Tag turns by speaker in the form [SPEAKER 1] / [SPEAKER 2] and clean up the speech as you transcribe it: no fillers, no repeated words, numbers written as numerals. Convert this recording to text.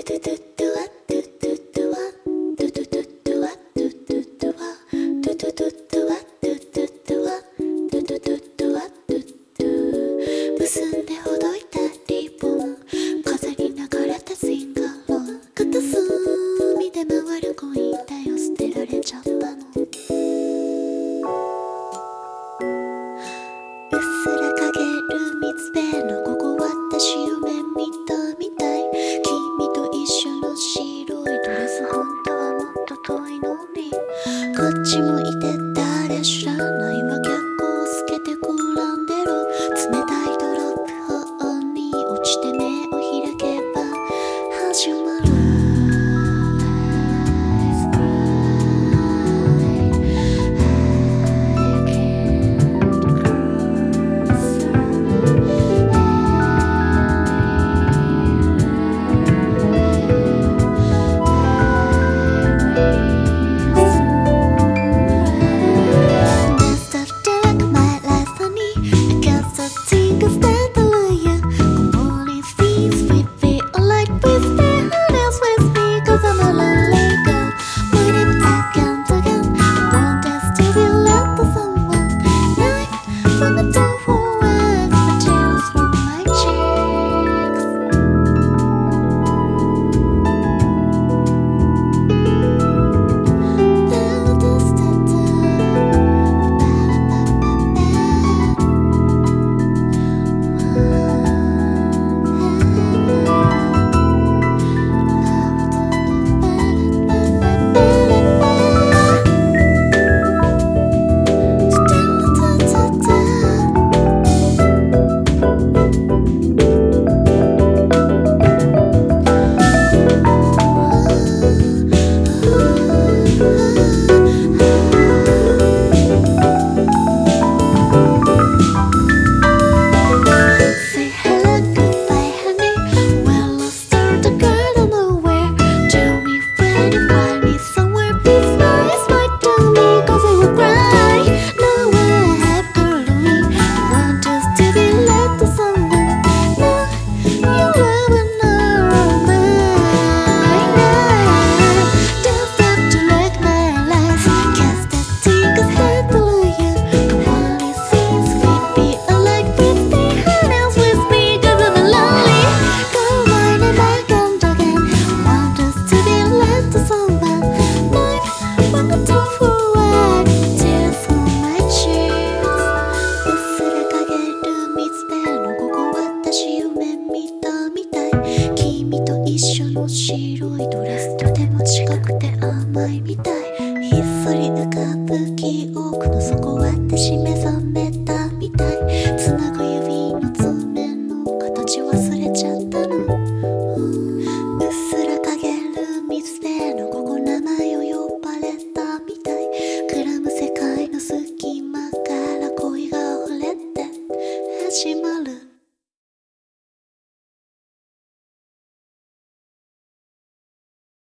[SPEAKER 1] 結んでほどいたリボン、飾りながらたスインガロン、片隅で回るコインだよ、捨てられちゃったの。うっすらかげる水辺の午後、私夢見たみたい。君と一緒の白いドレス、本当はもっと遠いのに。こっち向いて誰知らないわ、逆光つけてくらんでる。冷たいドロップホールに落ちて目を開けば始まる。白いドレス、とても近くて甘いみたい。ひっそり浮かぶ記憶の底、私目覚めたみたい。つなぐ指の爪の形忘れちゃったの。うっすらかげる水辺の午後、名前を呼ばれたみたい。くらむ世界の隙間から恋が溢れて始まる。